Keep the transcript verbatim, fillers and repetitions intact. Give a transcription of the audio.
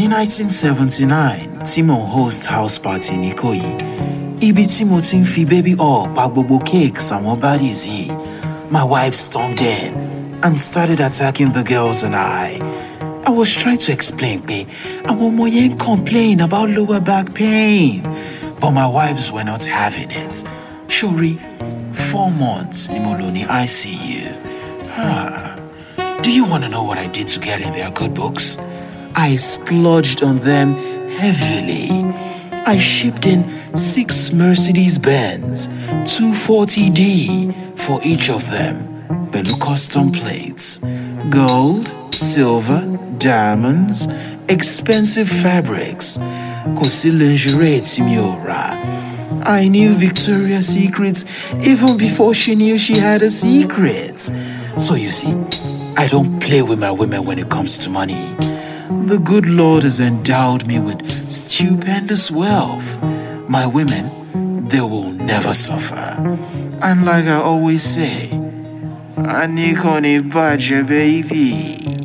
In nineteen seventy-nine, Timo hosts house party in Ikoyi. Ibi Timo tin fi baby up agbobo cakes and one bodies here. My wife stormed in and started attacking the girls and I. I was trying to explain, babe. I want more yen complain about lower back pain. But my wives were not having it. Shuri, four months in Moloni I C U. Ah. Do you want to know what I did to get in their good books? I splurged on them heavily. I shipped in six Mercedes-Benz two forty D for each of them. Belu custom plates. Gold, silver, diamonds, expensive fabrics. Kosi lingerie Timiora. I knew Victoria's Secrets even before she knew she had a secret. So you see, I don't play with my women when it comes to money. The good Lord has endowed me with stupendous wealth. My women, they will never suffer. And like I always say, Anikoni Baja, baby.